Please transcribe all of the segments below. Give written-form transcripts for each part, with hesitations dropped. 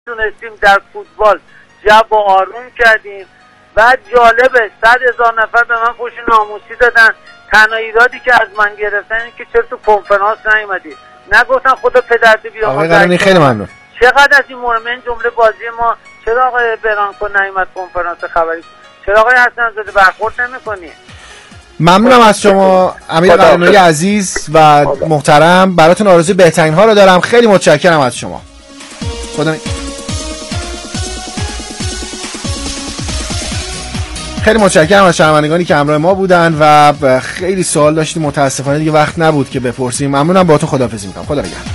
تونستیم در فوتبال جو آروم کردیم. بعد جالبه 100,000 نفر به من فوش ناموسی دادن. تنها ایرادی که از من گرفتن این که چرا تو کنفرانس نیومدی، نگفتن خدا پدرت بیامرزه. آقای قرنی خیلی ممنون. چقدر از این مورد من جمله بازی ما، چرا آقای برانکو نیومد کنفرانس خبری، چرا آقای حسن‌زاده برخورد نمی‌کنی؟ ممنونم از شما امیر قرنی عزیز و محترم، براتون آرزوی بهترین ها رو دارم. خیلی متشکرم از شما. خدا خیلی متشکرم از شنوندگانی که همراه ما بودن و خیلی سوال داشتیم، متاسفانه دیگه وقت نبود که بپرسیم. ممنونم، باهاتون خداحافظی می‌کنم. خدا نگهدار.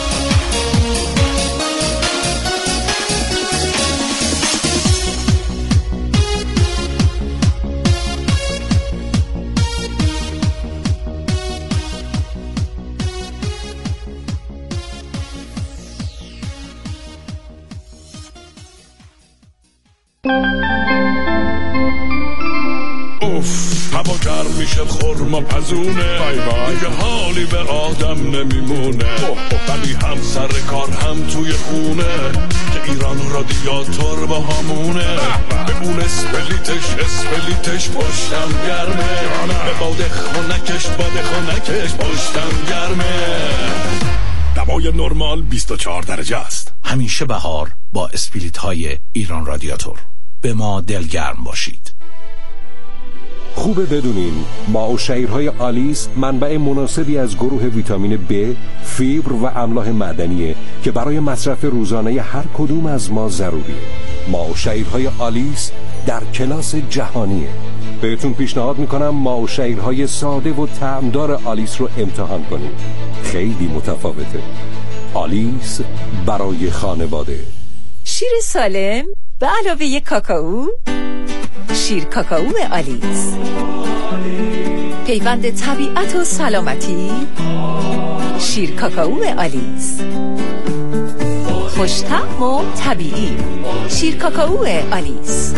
هوا گرم میشه خورما پزونه، دیگه حالی به آدم نمیمونه، ولی هم سر کار هم توی خونه که ایران رادیاتور با همونه. به اون اسپلیتش پشتم گرمه، به باد خونکش پشتم گرمه. دوای نرمال 24 درجه است. همیشه بهار با اسپلیت های ایران رادیاتور. به ما دلگرم باشید. خوبه بدونین ماء و شعیرهای آلیس منبع مناسبی از گروه ویتامین B، فیبر و املاح معدنیه که برای مصرف روزانه هر کدوم از ما ضروریه. ماء و شعیرهای آلیس در کلاس جهانیه. بهتون پیشنهاد میکنم ماء و شعیرهای ساده و طعمدار آلیس رو امتحان کنید. خیلی متفاوته. آلیس برای خانواده. شیر سالم به علاوه یک کاکائو، شیر کاکائو آلیس، پیوند طبیعت و سلامتی. شیر کاکائو آلیس، خوش طعم و طبیعی. شیر کاکائو آلیس.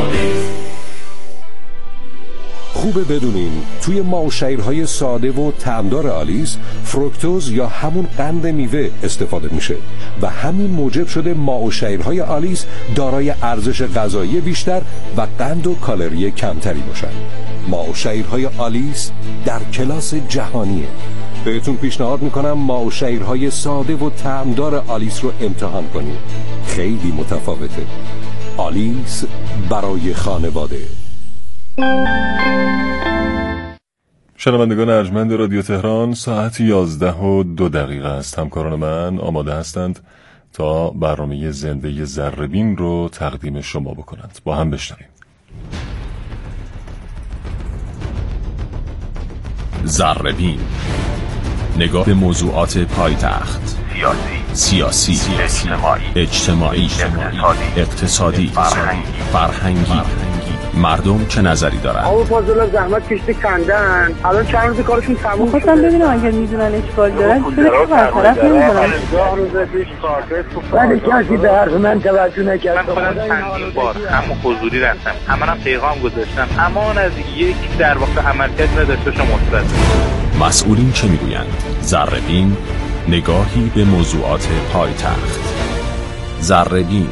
خوبه بدونین توی ماء و شعیرهای ساده و طعمدار آلیس فروکتوز یا همون قند میوه استفاده میشه و همین موجب شده ماء و شعیرهای آلیس دارای ارزش غذایی بیشتر و قند و کالری کمتری باشن. ماء و شعیرهای آلیس در کلاس جهانیه. بهتون پیشنهاد میکنم ماء و شعیرهای ساده و طعمدار آلیس رو امتحان کنید. خیلی متفاوته. آلیس برای خانواده. شنوندگان ارجمند رادیو تهران، ساعت 11:02 است. همکاران من آماده هستند تا برنامه زنده ذره‌بین رو تقدیم شما بکنند. با هم بشنویم. ذره‌بین، نگاه به موضوعات پایتخت، سیاسی، اجتماعی، اقتصادی، فرهنگی. مردم چه نظری دارن؟ آقا فاضل زحمت کشته کندن، الان چند روز کارشون تموم شده. خواستم ببینم اگر میدونن اشکال دارن چرا برطرف نمی‌کنن؟ ولی کسی به حرف من توجه نکرد. من خودم چندین بار هم حضوری رفتم، هم پیغام گذاشتم، امان از یک در واقع عملکرد نداشته شما مثبت. مسئولین چه میگویند؟ ذره‌بین، نگاهی به موضوعات پایتخت. ذره‌بین.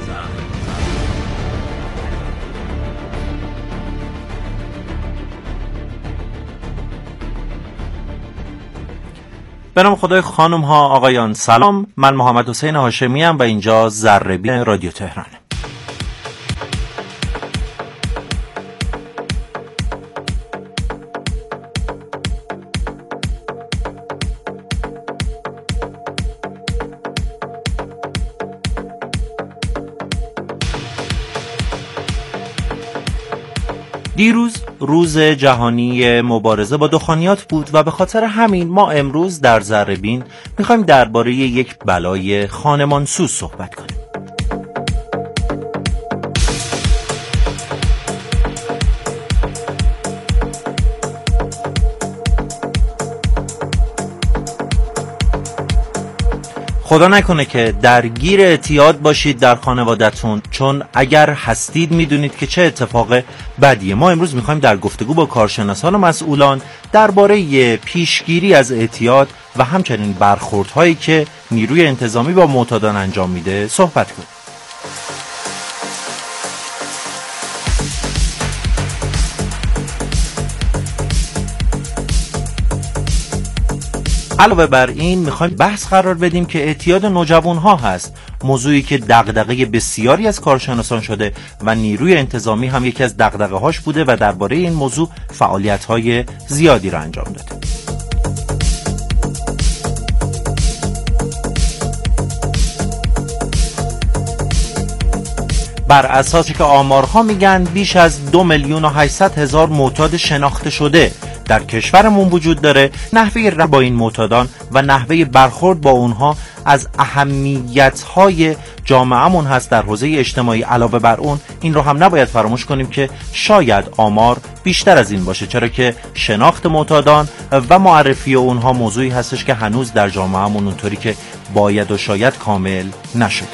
به نام خدای. خانم ها آقایان سلام، من محمد حسین هاشمی ام و اینجا ذره‌بین رادیو تهران. دیروز روز جهانی مبارزه با دخانیات بود و به خاطر همین ما امروز در ذره‌بین میخوایم درباره یک بلای خانمانسوز صحبت کنیم. خدا نکنه که درگیر اعتیاد باشید در خانواده‌تون، چون اگر هستید میدونید که چه اتفاق بدیه. ما امروز میخوایم در گفتگو با کارشناسان و مسئولان درباره پیشگیری از اعتیاد و همچنین برخوردهایی که نیروی انتظامی با معتادان انجام میده صحبت کنیم. علاوه بر این میخوایم بحث قرار بدیم که اعتیاد نوجوانها هست، موضوعی که دغدغه بسیاری از کارشناسان شده و نیروی انتظامی هم یکی از دغدغه‌هاش بوده و درباره این موضوع فعالیت‌های زیادی را انجام داده. بر اساسی که آمارها میگن بیش از 2,800,000 معتاد شناخته شده در کشورمون وجود داره. نحوه با این معتادان و نحوه برخورد با اونها از اهمیت‌های جامعهمون هست در حوزه اجتماعی. علاوه بر اون این رو هم نباید فراموش کنیم که شاید آمار بیشتر از این باشه، چرا که شناخت معتادان و معرفی اونها موضوعی هستش که هنوز در جامعهمون اونطوری که باید و شاید کامل نشده.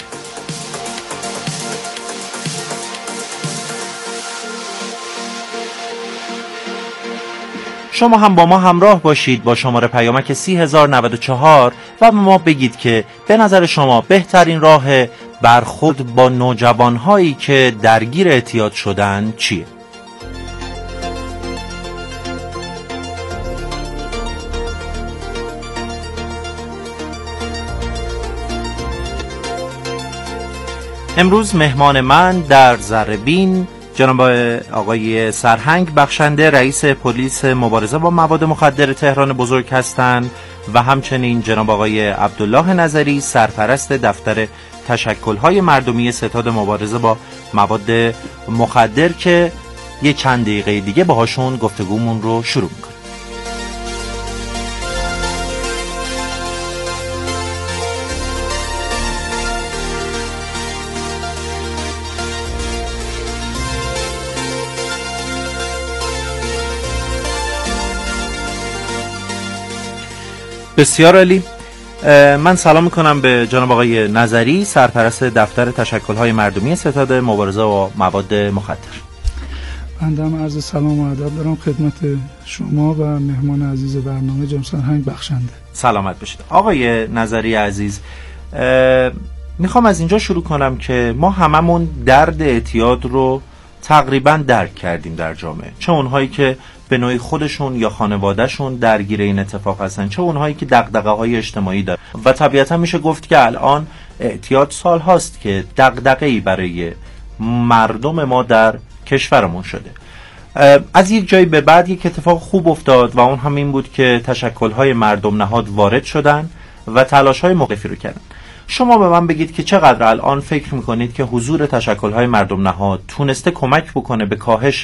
شما هم با ما همراه باشید با شماره پیامک 30,094 و به ما بگید که به نظر شما بهترین راه برخورد با نوجوانهایی که درگیر اعتیاد شدن چیه؟ امروز مهمان من در ذره‌بین جناب آقای سرهنگ بخشنده، رئیس پلیس مبارزه با مواد مخدر تهران بزرگ هستند و همچنین جناب آقای عبدالله نظری، سرپرست دفتر تشکل‌های مردمی ستاد مبارزه با مواد مخدر که یه چند دقیقه دیگه باهاشون گفتگومون رو شروع می‌کنیم. بسیار عالی. من سلام میکنم به جناب آقای نظری، سرپرست دفتر تشکل‌های مردمی ستاد مبارزه با مواد مخدر. بنده هم عرض سلام و ادب دارم خدمت شما و مهمان عزیز برنامه جناب سرهنگ بخشنده. سلامت باشید. آقای نظری عزیز، میخوام از اینجا شروع کنم که ما هممون درد اعتیاد رو تقریبا درک کردیم در جامعه، چه اونهایی که به نوعی خودشون یا خانوادهشون درگیر این اتفاق هستن، چه اونهایی که دغدغه‌های اجتماعی دارن و طبیعتا میشه گفت که الان اعتیاد سال هاست که دغدغه‌ای برای مردم ما در کشورمون شده. از یک جایی به بعد یک اتفاق خوب افتاد و اون هم این بود که تشکل‌های مردم نهاد وارد شدن و تلاش‌های مختلفی رو کردن. شما به من بگید که چقدر الان فکر میکنید که حضور تشکل‌های مردم نهاد تونسته کمک بکنه به کاهش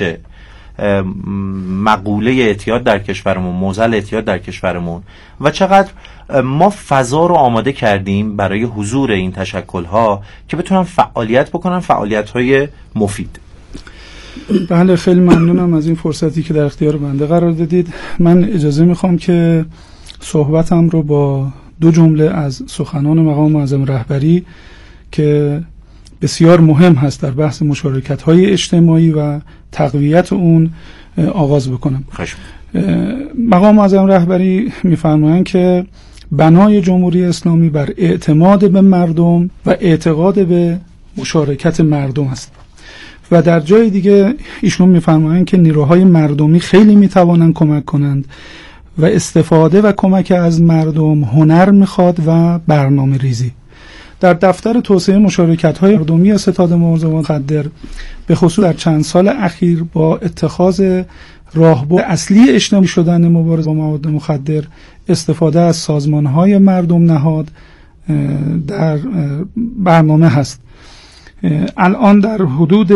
مقوله اعتیاد در کشورمون، معضل اعتیاد در کشورمون، و چقدر ما فضا رو آماده کردیم برای حضور این تشکل‌ها که بتونن فعالیت بکنن، فعالیت‌های مفید. بله، خیلی ممنونم از این فرصتی که در اختیار بنده قرار دادید. من اجازه میخوام که صحبتم رو با دو جمله از سخنان مقام معظم رهبری که بسیار مهم هست در بحث مشارکت‌های اجتماعی و تقویت اون آغاز بکنم. مقام معظم رهبری می‌فرمایند که بنای جمهوری اسلامی بر اعتماد به مردم و اعتقاد به مشارکت مردم است و در جای دیگه ایشون می‌فرمایند که نیروهای مردمی خیلی می‌توانند کمک کنند و استفاده و کمک از مردم هنر می‌خواد و برنامه ریزی. در دفتر توسعه مشارکت‌های مردمی ستاد مبارزه با مخدر به خصوص در چند سال اخیر با اتخاذ راهبر اصلی اجتماعی شدن مبارزه با مواد مخدر، استفاده از سازمان‌های مردم نهاد در برنامه هست. الان در حدود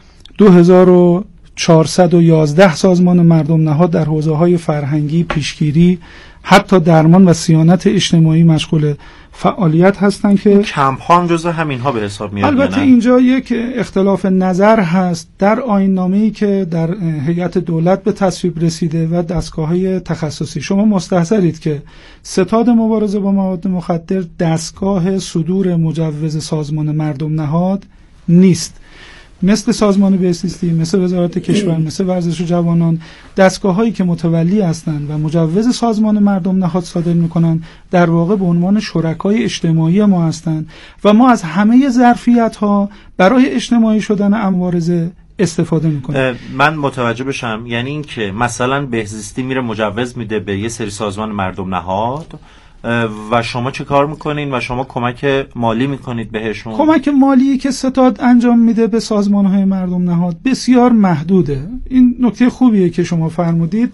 2411 سازمان مردم نهاد در حوزه‌های فرهنگی، پیشگیری، حتی درمان و صیانت اجتماعی مشغول فعالیت هستند که کمپ ها هم جزء همینها به حساب میاد. البته اینجا یک اختلاف نظر هست در آیین‌نامه‌ای که در هیئت دولت به تصویب رسیده و دستگاه‌های تخصصی. شما مستحضرید که ستاد مبارزه با مواد مخدر دستگاه صدور مجوز سازمان مردم نهاد نیست. مثل سازمان بهزیستی، مثل وزارت کشور، مثل ورزش و جوانان، دستگاه‌هایی که متولی هستند و مجوز سازمان مردم نهاد صادر می‌کنند در واقع به عنوان شرکای اجتماعی ما هستند و ما از همه ظرفیت‌ها برای اجتماعی شدن مبارزه استفاده میکنه. من متوجه بشم، یعنی این که مثلا بهزیستی میره مجوز میده به یه سری سازمان مردم نهاد و شما چه کار میکنین و شما کمک مالی میکنید بهشون؟ کمک مالی که ستاد انجام میده به سازمانهای مردم نهاد بسیار محدوده. این نکته خوبیه که شما فرمودید.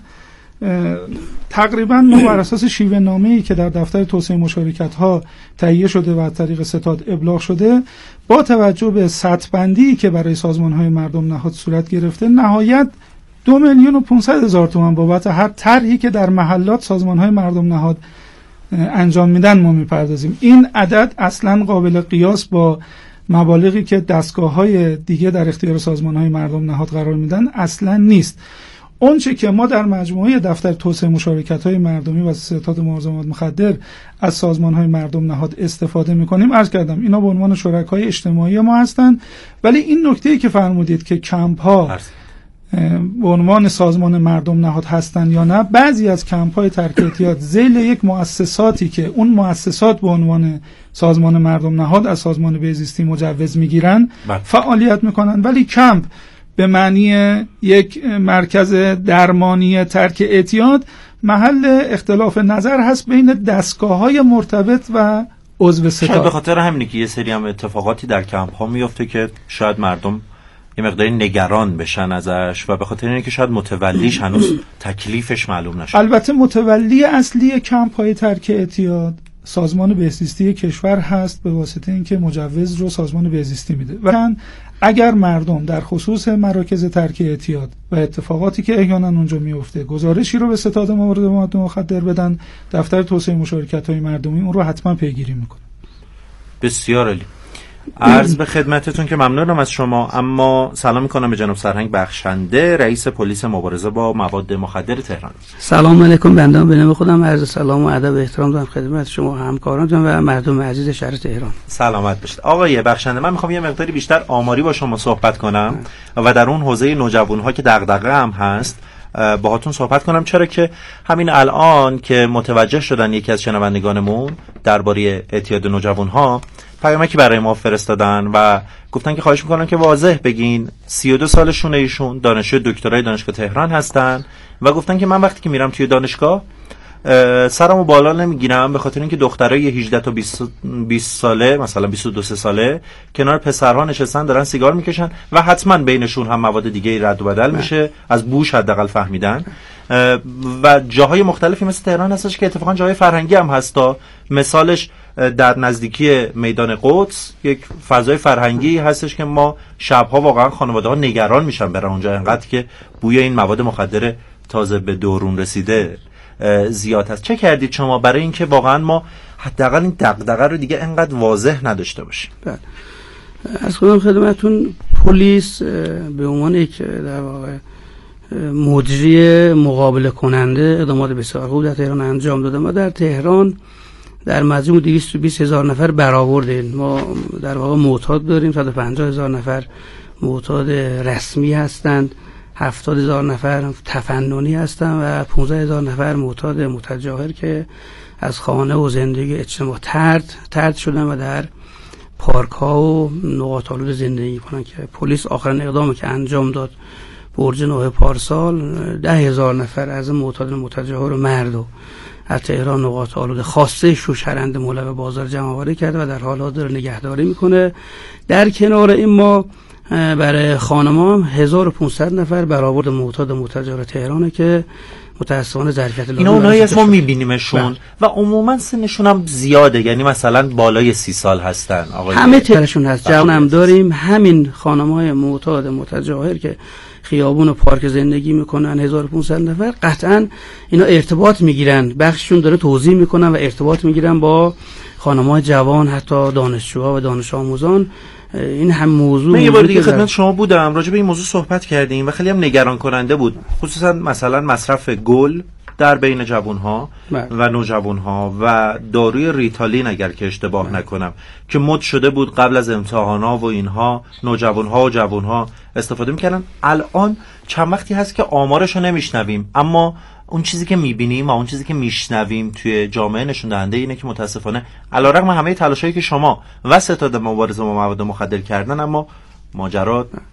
تقریبا ما بر اساس شیوه نامه‌ای که در دفتر توسعه مشارکت ها تهیه شده و از طریق ستاد ابلاغ شده، با توجه به سطح بندی که برای سازمان‌های مردم نهاد صورت گرفته، نهایت 2,500,000 تومان بابت هر طرحی که در محلات سازمان‌های مردم نهاد انجام میدن ما میپردازیم. این عدد اصلا قابل قیاس با مبالغی که دستگاه‌های دیگه در اختیار سازمان‌های مردم نهاد قرار میدن اصلا نیست. اونچه که ما در مجموعه دفتر توسعه مشارکت‌های مردمی و ستاد مبارزه با مواد مخدر از سازمان‌های مردم نهاد استفاده می‌کنیم، عرض کردم اینا به عنوان شرکای اجتماعی ما هستند. ولی این نکته‌ای که فرمودید که کمپ‌ها به عنوان سازمان مردم نهاد هستند یا نه، بعضی از کمپ‌های ترک اعتیاد ذیل یک مؤسساتی که اون مؤسسات به عنوان سازمان مردم نهاد از سازمان بهزیستی مجوز می‌گیرن فعالیت می‌کنن، ولی کمپ به معنی یک مرکز درمانی ترک اعتیاد محل اختلاف نظر هست بین دستگاه‌های مرتبط و عضو ستاد. شاید به خاطر همینه که یه سری هم اتفاقاتی در کمپ ها میفته که شاید مردم یه مقداری نگران بشن ازش و به خاطر اینه که شاید متولیش هنوز تکلیفش معلوم نشه. البته متولی اصلی کمپ های ترک اعتیاد سازمان بهزیستی کشور هست، به واسطه اینکه مجوز رو سازمان بهزیستی میده. و اگر مردم در خصوص مراکز ترک اعتیاد و اتفاقاتی که احیانا اونجا میفته گزارشی رو به ستاد مبارزه با مواد مخدر بدن، دفتر توسعه مشارکت‌های مردمی اون رو حتما پیگیری میکنه. بسیار عالی. عرض به خدمتتون که ممنونم از شما. اما سلام میکنم به جناب سرهنگ بخشنده، رئیس پلیس مبارزه با مواد مخدر تهران. سلام علیکم. بنده به نام خودم عرض سلام و ادب و احترام دارم خدمت شما همکارانتون و مردم عزیز شهر تهران. سلامت باشید. آقای بخشنده، من میخوام یه مقداری بیشتر آماری با شما صحبت کنم و در اون حوزه نوجوان‌ها که دغدغه هم هست باهاتون صحبت کنم، چرا که همین الان که متوجه شدن یکی از شنوندگانمون درباره اعتیاد نوجوان‌ها پیامکی برای ما فرستادن و گفتن که خواهش میکنن که واضح بگین 32 سالشونه، ایشون دانشجو دکترای دانشگاه تهران هستن و گفتن که من وقتی که میرم توی دانشگاه سرمو بالا نمیگیرم به خاطر اینکه دخترای 18 تا 20 ساله مثلا 22 ساله کنار پسرها نشستن دارن سیگار میکشن و حتما بینشون هم مواد دیگه رد و بدل میشه، از بوش حداقل فهمیدن. و جاهای مختلفی مثل تهران هستش که اتفاقا جاهای فرهنگی هم هستا، مثالش در نزدیکی میدان قدس یک فضای فرهنگی هستش که ما شبها واقعا خانواده‌ها نگران میشن برن اونجا، انقدر که بوی این مواد مخدر تازه به دورون رسیده زیاد هست. چه کردید شما برای اینکه واقعا ما حداقل این دغدغه رو دیگه انقدر واضح نداشته باشیم؟ از خودم خدمتون پلیس به عنوان یک در واقع مجری مقابله کننده اقدامات بسیار خوب در تهران انجام داده. ما در تهران در مجموع 220,000 نفر برآوردیم. ما در واقع معتاد داریم، 150,000 نفر معتاد رسمی هستند، 70,000 نفر تفننی هستند و 15,000 نفر معتاد متجاهر که از خانه و زندگی اجتماع طرد شدن و در پارک ها و نقاط آلود زندگی کنن. که پلیس آخرین اقدامی که انجام داد برج 9 پارسال 10,000 نفر از معتاد متجاهر و مرد از تهران نقاط آلود خاصه شوشهرند مولوی بازار جمع‌آوری کرده و در حال حاضر نگهداری میکنه. در کنار این ما برای خانمان 1500 نفر برآورد معتاد متجاهر تهرانه که متأسفانه ظرفیت لازم اینا اونایی از ما میبینیمشون و عموما سنشون هم زیاده، یعنی مثلا بالای 30 سال هستن. همه تهرانشون هست، جوان هم داریم. همین خانم‌های معتاد متجاهر که خیابون و پارک زندگی میکنن 1500 نفر، قطعا اینا ارتباط میگیرن، بخششون داره توضیح میکنن و ارتباط میگیرن با خانم‌های جوان، حتی دانشجوها و دانش آموزان. این هم موضوع من یه بار دیگه خدمت شما بودم، راجع به این موضوع صحبت کردیم و خیلی هم نگران کننده بود، خصوصا مثلا مصرف گل در بین جوانها و نوجوانها و داروی ریتالین اگر که اشتباه نکنم که مد شده بود قبل از امتحانا و اینها نوجوانها و جوانها استفاده میکردن. الان چند وقتی هست که آمارشو نمیشنویم، اما اون چیزی که میبینیم و اون چیزی که میشنویم توی جامعه نشون دهنده اینه که متاسفانه علیرغم همه تلاشایی که شما و ستاد مبارزه با مواد مخدر کردن، اما ماجرا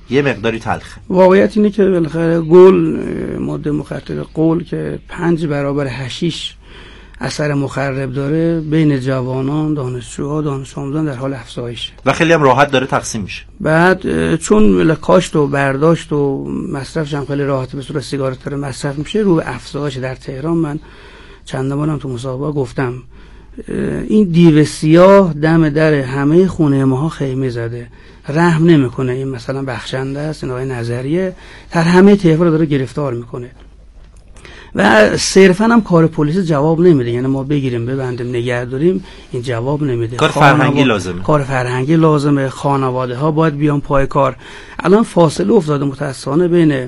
یه مقداری تلخه. واقعیت اینه که بالاخره گل، ماده مخدر گل که 5 برابر حشیش اثر مخرب داره، بین جوانان، دانشجوها، دانش آموزان در حال افزایشه و خیلی هم راحت داره تقسیم میشه. بعد چون کاشت و برداشت و مصرفش هم خیلی راحت به صورت سیگارت داره مصرف میشه، رو به افزایش در تهران. من چند بارم تو مصاحبه گفتم این دیو سیاه دم در همه خونه ماها خیمه زده، رحم نمیکنه. این مثلا بخشنده است، این آقای نظریه در همه تهران داره گرفتار میکنه و صرفا هم کار پلیس جواب نمیده. یعنی ما بگیریم ببندیم نگه داریم، این جواب نمیده. کار فرهنگی لازمه. کار فرهنگی لازمه. خانواده ها باید بیان پای کار. الان فاصله افتاده متاسفانه بین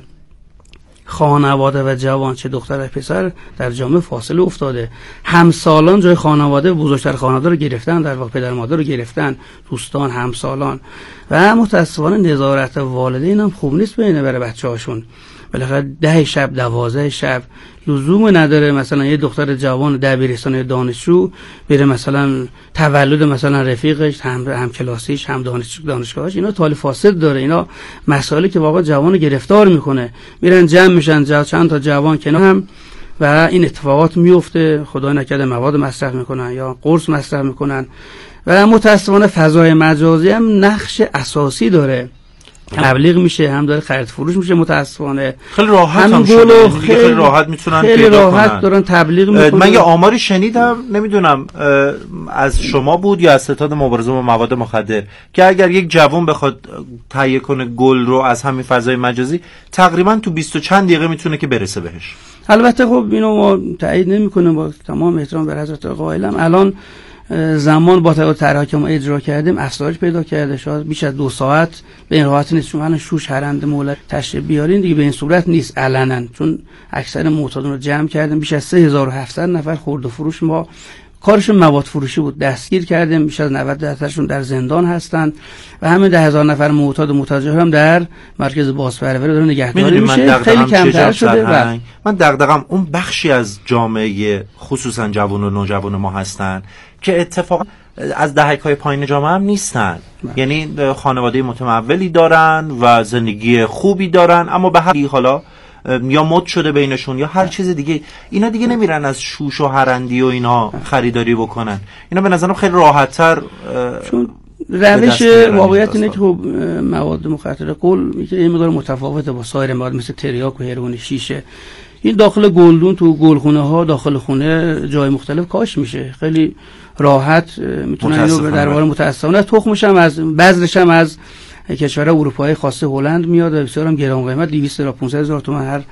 خانواده و جوان، چه دختر و پسر، در جامعه فاصله افتاده. همسالان جای خانواده، بزرگتر خانواده رو گرفتن، در واقع پدر مادر رو گرفتن، دوستان، همسالان. و متاسفانه نظارت والدین هم خوب نیست بینه برای بچه‌هاشون. بالاخره 10 شب 12 شب لزوم نداره مثلا یه دختر جوان دبیرستان دانشجو بره مثلا تولد مثلا رفیقش، هم کلاسیش، هم دانشگاهش. اینا تالی فاسد داره. اینا مسائلی که واقعا جوان گرفتار میکنه. میرن جمع میشن چند تا جوان کنار هم و این اتفاقات میفته. خدای نکرده مواد مصرف میکنن یا قرص مصرف میکنن. و متاسفانه فضای مجازی هم نقش اساسی داره. تبلیغ میشه، هم داره خرید فروش میشه. متاسفانه خیلی راحت هم شده، خیلی راحت میتونن خیلی راحت دارن تبلیغ میکنن. من یه آماری شنیدم، نمیدونم از شما بود یا از ستاد مبارزه با مواد مخدر، که اگر یک جوان بخواد تهیه کنه گل رو از همین فضای مجازی، تقریبا تو 20 و چند دقیقه میتونه که برسه بهش. البته خب اینو ما تایید نمیکنیم، با تمام احترام به حضرت قائلم. الان زمان با طرحی که ما اجرا کردیم افزایش پیدا کرده، شاید بیش از 2 ساعت به این راحتی نیست. چون الان شوش هرنده مولد تشریف بیارین دیگه به این صورت نیست علنا، چون اکثر معتادان رو جمع کردیم. بیش از 3700 نفر خرد و فروش ما کارشون مواد فروشی بود دستگیر کردیم. بیش از 90% در زندان هستن و همین 10,000 نفر معتاد و متجاوز هم در مرکز بازپروری داره نگهداری میشه. خیلی کمتر شده. و من دغدغم اون بخشی از جامعه خصوصا جوان و نوجوان ما هستن که اتفاقا از دهک‌های پایین جامعه هم نیستن. یعنی خانواده متمولی دارن و زندگی خوبی دارن، اما به هر حالا یا مد شده بینشون یا هر چیز دیگه، اینا دیگه نمیرن از شوش و هرندی و اینا خریداری بکنن. اینا به نظرم خیلی راحت‌تر. چون روش واقعیت اینه که خب مواد مخدر گل یه مقدار متفاوته با سایر مواد مثل تریاک و هروئین، شیشه. این داخل گلدون تو گلخونه ها داخل خونه جای مختلف کاش میشه. خیلی راحت میتونن اینو در واقع متأسفانه تخمش هم از بذرش هم از کشور اروپایی خاصه هلند میاد و بسیار هم گران قیمت 200 تا 500 هزار تومان هر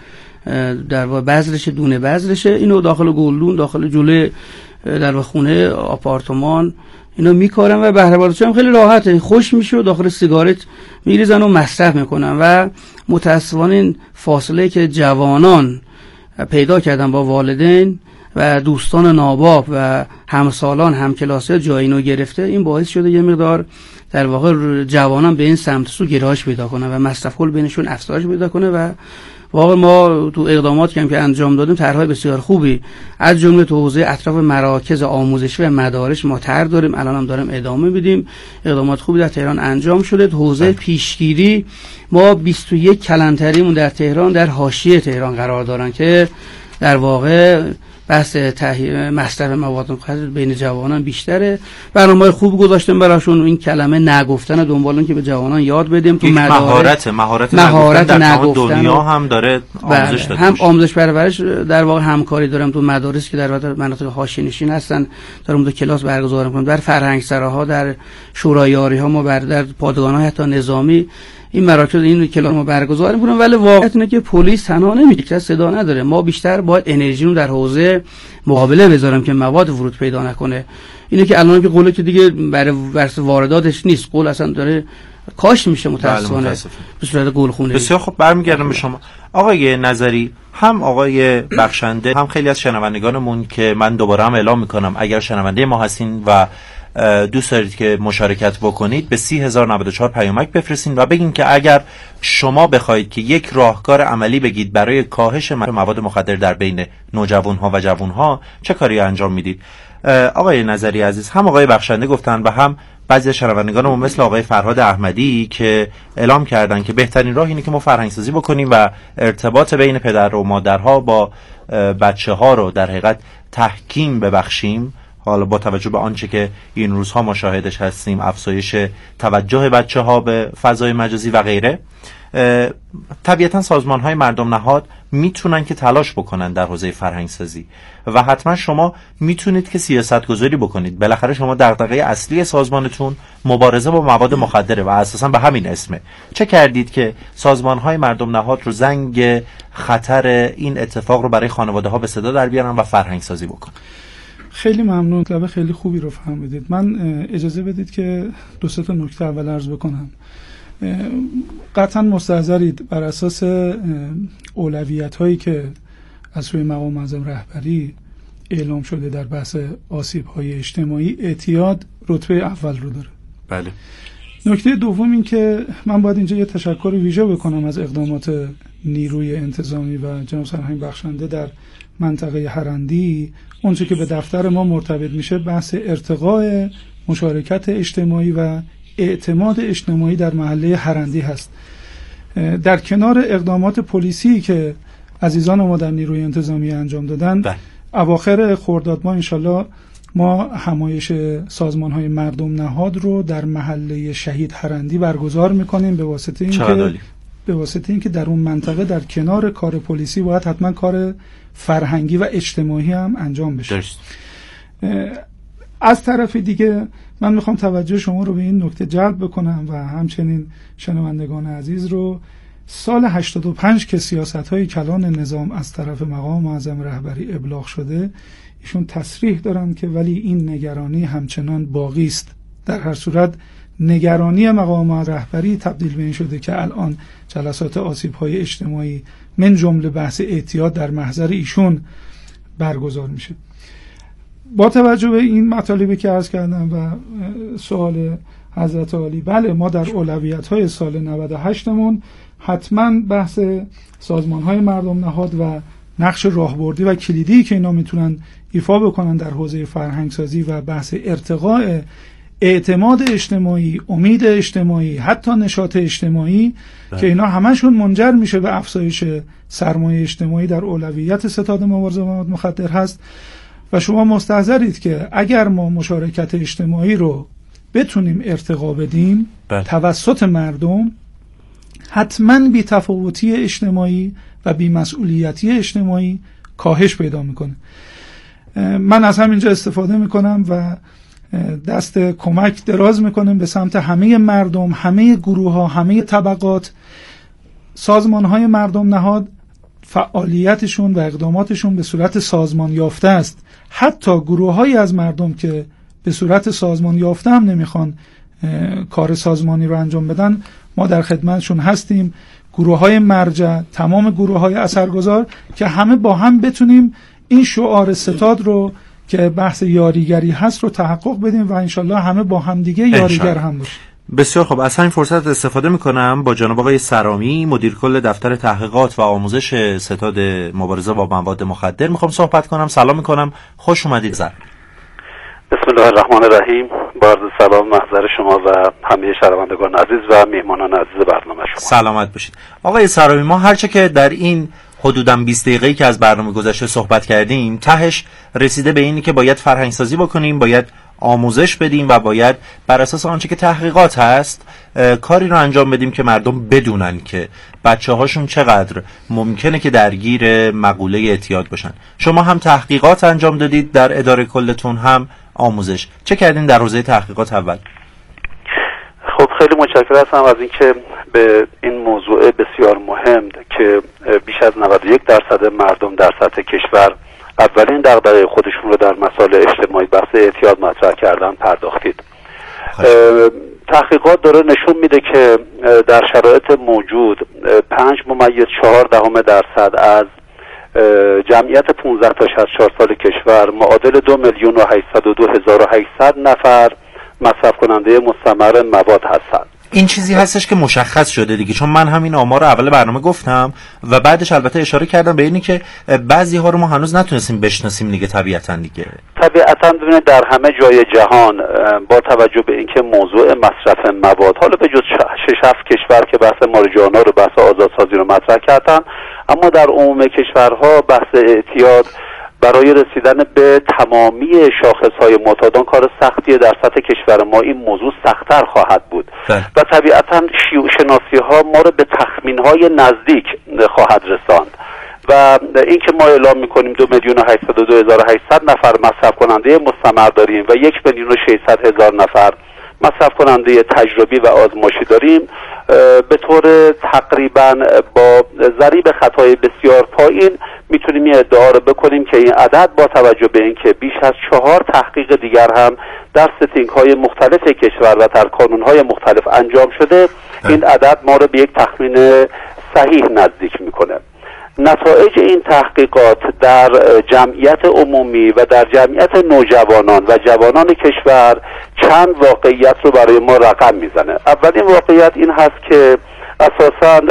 در واقع بذرش، دونه بذرش. اینو داخل گلدون، داخل جلوی در واقع خونه، آپارتمان اینو میکارن و بهره برداریش هم خیلی راحته. خوش میشه و داخل سیگارت میریزن و مصرف میکنن. و متأسفانه این فاصله که جوانان پیدا کردن با والدین و دوستان ناباب و همسالان، همکلاسی جای اینو گرفته، این باعث شده یه مقدار در واقع جوانان به این سمت سو گرایش پیدا کنن و مصرف کل بینشون افزایش پیدا کنه. و واقعا ما تو اقدامات که انجام دادیم طرح‌های بسیار خوبی از جمله تو حوزه اطراف مراکز آموزشی و مدارس ما طرح داریم، الان هم داریم ادامه میدیم. اقدامات خوبی در تهران انجام شده. تو حوزه پیشگیری ما 21 کلانتریمون در تهران در حاشیه تهران قرار دارن که در واقع بحث مصرف مواد مخدر بین جوانان بیشتره. برنامه‌های خوب گذاشتیم براشون. این کلمه نگفتن دنبالون که به جوانان یاد بدیم تو مدارس. مهارت نگفتن دنیا هم داره آموزش داده. هم آموزش پرورش در واقع همکاری دارم تو مدارس که در واقع مناطق حاشیه‌نشین هستن، دارم دو کلاس برگزار می‌کنم. در فرهنگسراها، در شورایاری‌ها، ما در پادگان‌ها حتی نظامی این مراکز این کلاس ما برگزار می‌کنیم. ولی واقعیت اینه که پلیس تنها نمی‌شه، صدا نداره. ما بیشتر باید انرژی رو در حوزه مقابله بذاریم که مواد ورود پیدا نکنه. اینه که الان که قوله که دیگه برای وارداتش نیست، قول اصلا داره کاش میشه متأسفانه به صورت گلخونه. بسیار خب، برمیگردم به شما آقای نظری، هم آقای بخشنده، هم خیلی از شنوندگانمون که من دوباره هم اعلام میکنم اگر شنونده ما هستین و دوست دارید که مشارکت بکنید به 30094 پیامک بفرستین و بگین که اگر شما بخواید که یک راهکار عملی بگید برای کاهش مواد مخدر در بین نوجوانها و جوانها چه کاری انجام میدید. آقای نظری عزیز، هم آقای بخشنده گفتن و هم بعضی از شنوندگانمون مثل آقای فرهاد احمدی که اعلام کردن که بهترین راه اینه که ما فرهنگسازی بکنیم و ارتباط بین پدر و مادرها با بچه‌ها رو در حقیقت تحکیم ببخشیم. حالا با توجه به آنچه که این روزها مشاهدش هستیم، افزایش توجه بچه‌ها به فضای مجازی و غیره، طبیعتا سازمان‌های مردم نهاد میتونن که تلاش بکنن در حوزه فرهنگسازی و حتما شما میتونید که سیاست گذاری بکنید. بالاخره شما دغدغه اصلی سازمانتون مبارزه با مواد مخدره و اساسا به همین اسمه. چه کردید که سازمان‌های مردم نهاد رو زنگ خطر این اتفاق رو برای خانواده‌ها به صدا در بیارن و فرهنگسازی بکنن؟ خیلی ممنون، طلب خیلی خوبی رو فهمیدید. من اجازه بدید که دو سه تا نکته اول عرض بکنم. قطعا مستحضرید بر اساس اولویت هایی که از سوی مقام معظم رهبری اعلام شده در بحث آسیب های اجتماعی، اعتیاد رتبه اول رو داره. بله. نکته دوم این که من باید اینجا یه تشکر ویژه بکنم از اقدامات نیروی انتظامی و جناب سرهنگ بخشنده در منطقه هرندی. اونچه که به دفتر ما مرتبط میشه بحث ارتقاء مشارکت اجتماعی و اعتماد اجتماعی در محله هرندی هست. در کنار اقدامات پلیسی که عزیزان ما در نیروی انتظامی انجام دادن، اواخر خرداد ماه انشالله ما همایش سازمان‌های مردم نهاد رو در محله شهید هرندی برگزار میکنیم به واسطه اینکه در اون منطقه در کنار کار پلیسی باید حتما کار فرهنگی و اجتماعی هم انجام بشه. از طرف دیگه من میخوام توجه شما رو به این نکته جلب بکنم و همچنین شنوندگان عزیز رو. سال 85 که سیاست‌های کلان نظام از طرف مقام معظم رهبری ابلاغ شده، ایشون تصریح دارن که ولی این نگرانی همچنان باقی است. در هر صورت نگرانی مقام رهبری تبدیل به این شده که الان جلسات آسیب‌های اجتماعی من جمله بحث اعتیاد در محضر ایشون برگزار میشه. با توجه به این مطالبی که عرض کردم و سوال حضرت عالی، بله ما در اولویت‌های سال 98مون حتما بحث سازمان‌های مردم نهاد و نقش راهبردی و کلیدی که اینا میتونن ایفا بکنن در حوزه فرهنگسازی و بحث ارتقاء اعتماد اجتماعی، امید اجتماعی، حتی نشاط اجتماعی که اینا همشون منجر میشه به افزایش سرمایه اجتماعی در اولویت ستاد مبارزه با مواد مخدر هست. و شما مستحضرید که اگر ما مشارکت اجتماعی رو بتونیم ارتقا بدیم توسط مردم، حتما بی‌تفاوتی اجتماعی و بی‌مسئولیتی اجتماعی کاهش پیدا میکنه. من از همینجا استفاده میکنم و دست کمک دراز میکنم به سمت همه مردم، همه گروه ها، همه طبقات. سازمان های مردم نهاد فعالیتشون و اقداماتشون به صورت سازمان یافته است. حتی گروه های از مردم که به صورت سازمان یافته هم نمیخوان کار سازمانی رو انجام بدن، ما در خدمتشون هستیم. گروه های مرجع، تمام گروه های اثرگذار که همه با هم بتونیم این شعار ستاد رو که بحث یاریگری هست رو تحقق بدیم و انشالله همه با هم دیگه یاریگر هم باشیم. بسیار خوب. از همین فرصت استفاده میکنم با جناب آقای سرامی، مدیر کل دفتر تحقیقات و آموزش ستاد مبارزه با مواد مخدر میخوام صحبت کنم. سلام میکنم، خوش اومدید. بسم الله الرحمن الرحیم. با عرض سلام محضر شما و همه شنوندگان عزیز و میهمانان عزیز برنامه شما. سلامت باشید. آقای سرامی، ما هرچه که در این حدوداً 20 دقیقه‌ای که از برنامه گذشته صحبت کردیم، تهش رسیده به اینی که باید فرهنگ سازی بکنیم، باید آموزش بدیم و باید بر اساس آنچه که تحقیقات هست کاری رو انجام بدیم که مردم بدونن که بچه‌هاشون چقدر ممکنه که درگیر مقوله اعتیاد باشن. شما هم تحقیقات انجام دادید در اداره کلتون، هم آموزش. چه کردین در حوزه تحقیقات اول؟ خب خیلی متشکرم هستم از اینکه به این موضوع بسیار مهم که بیش از 91% مردم در سطح کشور اولین دغدغه خودشون رو در مسائل اجتماعی بحث اعتیاد مطرح کردن پرداختید. تحقیقات داره نشون میده که در شرایط موجود 5.4% از جمعیت 15 تا 64 سال کشور معادل 2,802,800 نفر مصرف کننده مستمر مواد هستند. این چیزی هستش که مشخص شده دیگه، چون من همین آمار رو اول برنامه گفتم و بعدش البته اشاره کردم به اینی که بعضی ها رو ما هنوز نتونستیم بشناسیم دیگه. طبیعتا ببینید در همه جای جهان با توجه به اینکه موضوع مصرف مواد، حالا به جز 6-7 کشور که بحث ماریجوانا رو، بحث آزادسازی رو مطرح کردن، اما در عموم کشورها بحث اعتیاد برای رسیدن به تمامی شاخص‌های معتادان کار سختیه. در سطح کشور ما این موضوع سخت‌تر خواهد بود و طبیعتاً شناسی‌ها ما رو به تخمین‌های نزدیک خواهد رساند و اینکه ما اعلام می‌کنیم 2,802,800 نفر مصرف کننده مستمر داریم و 1,600,000 نفر مصرف کننده تجربی و آزمایشی داریم، به طور تقریباً با ضریب خطای بسیار پایین میتونیم این ادعا رو بکنیم که این عدد با توجه به اینکه بیش از 4 تحقیق دیگر هم در ستینگ‌های مختلف کشور و در کانون‌های مختلف انجام شده، این عدد ما رو به یک تخمین صحیح نزدیک میکنه. نتایج این تحقیقات در جمعیت عمومی و در جمعیت نوجوانان و جوانان کشور چند واقعیت رو برای ما رقم میزنه. اولین واقعیت این هست که اساساً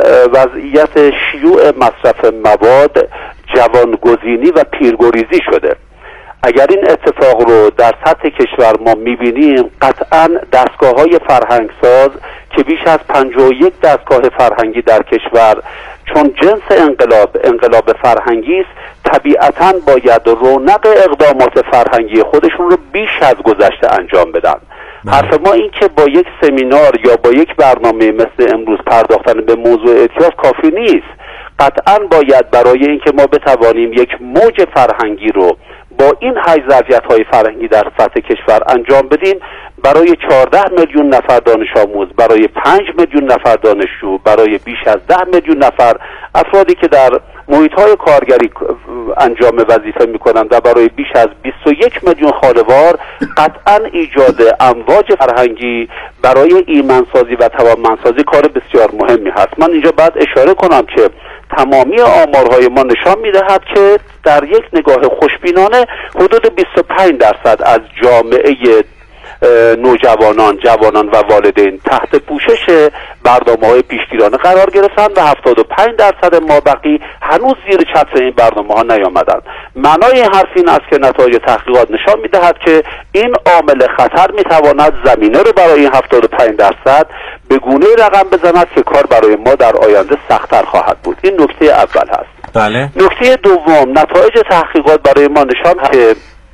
وضعیت شیوع مصرف مواد جوانگزینی و پیرگریزی شده. اگر این اتفاق رو در سطح کشور ما میبینیم، قطعاً دستگاه‌های فرهنگساز که بیش از 51 دستگاه فرهنگی در کشور، چون جنس انقلاب فرهنگی است، طبیعتاً باید رونق اقدامات فرهنگی خودشون رو بیش از گذشته انجام بدن. حرف ما این که با یک سمینار یا با یک برنامه مثل امروز پرداختن به موضوع اعتیاد کافی نیست. قطعاً باید برای اینکه ما بتوانیم یک موج فرهنگی رو با این ظرفیت‌های فرهنگی در سطح کشور انجام بدیم، برای 14 میلیون نفر دانش آموز، برای 5 میلیون نفر دانشجو، برای بیش از 10 میلیون نفر افرادی که در محیط‌های کارگری انجام وظیفه می‌کنند و برای بیش از 21 میلیون خانوار، قطعاً ایجاد امواج فرهنگی برای ایمنسازی و توانمندسازی کار بسیار مهمی هست. من اینجا باید اشاره کنم که تمامی آمارهای ما نشان می‌دهد که در یک نگاه خوشبینانه حدود 25% از جامعه نوجوانان، جوانان و والدین تحت پوشش برنامه‌های پیشگیرانه قرار گرفتند و 75% مابقی هنوز زیر چتر این برنامه‌ها نیامدند. معنای این حرف این است که نتایج تحقیقات نشان می‌دهد که این عامل خطر می‌تواند زمینه رو برای این 75% به گونه‌ای رقم بزند که کار برای ما در آینده سخت‌تر خواهد بود. این نکته اول هست. بله. نکته دوم، نتایج تحقیقات برای ما نشان می‌دهد که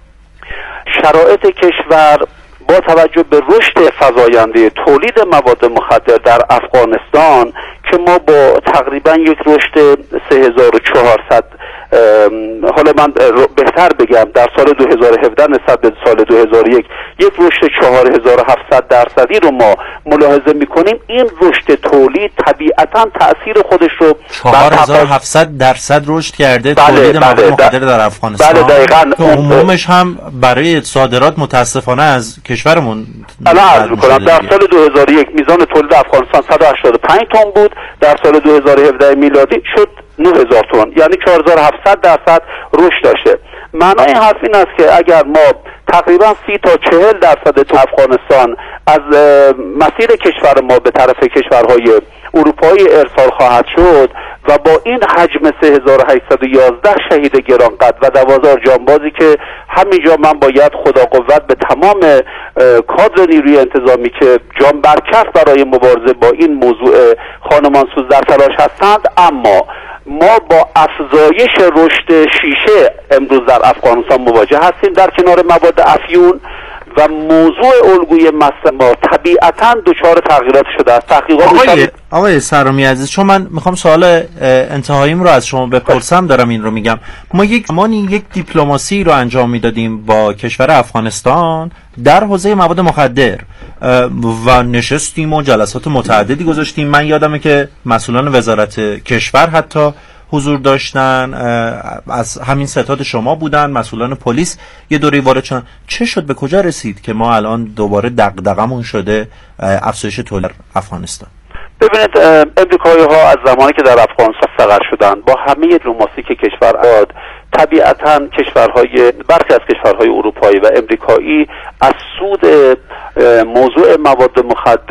شرایط کشور با توجه به رشد فزاینده تولید مواد مخدر در افغانستان که ما با تقریبا یک رشد 3400 حالا من بهتر بگم در سال 2017 نسبت به سال 2001 یک رشد 4700% رو ما ملاحظه میکنیم. این رشد تولید طبیعتا تأثیر خودش رو 4700% رشد کرده تولید مواد مخدر در افغانستان. بله دقیقاً. عمومش هم برای صادرات متاسفانه از کشورمون. الان عرض میکنم در سال 2001 میزان تولید افغانستان 185 تن بود، در سال 2017 میلادی شد 9000 تن، یعنی 4700% رشد داشته. معنای این حرف این است که اگر ما تقریبا 30 تا 40% تو افغانستان از مسیر کشور ما به طرف کشورهای اروپایی ارسال خواهد شد و با این حجم 3811 شهید گرانقدر و 12 جانبازی که همینجا من باید خدا قوت به تمام کادر نیروی انتظامی که جان برکف برای مبارزه با این موضوع خانمانسوز در تلاش هستند، اما ما با افزایش رشد شیشه امروز در افغانستان مواجه هستیم در کنار مواد افیون و موضوع الگوی مصرف ما طبیعتاً دچار تغییرات شده است. تحقیقات آقای سرامی عزیز، چون من میخوام سوال انتهاییم رو از شما بپرسم، دارم این رو میگم. ما یک دیپلماسی رو انجام میدادیم با کشور افغانستان در حوزه مواد مخدر و نشستیم و جلسات متعددی گذاشتیم. من یادمه که مسئولان وزارت کشور حتی حضور داشتن، از همین ستاد شما بودن، مسئولان پلیس یه دوره وارد شدن. چه شد، به کجا رسید که ما الان دوباره دغدغمون شده افزایش تولید افغانستان؟ ببینید، امریکایی ها از زمانی که در افغانستان مستقر شدن با همه دیپلماسی که کشور داد، طبیعتاً برخی از کشورهای اروپایی و امریکایی از سود موضوع مواد مخدر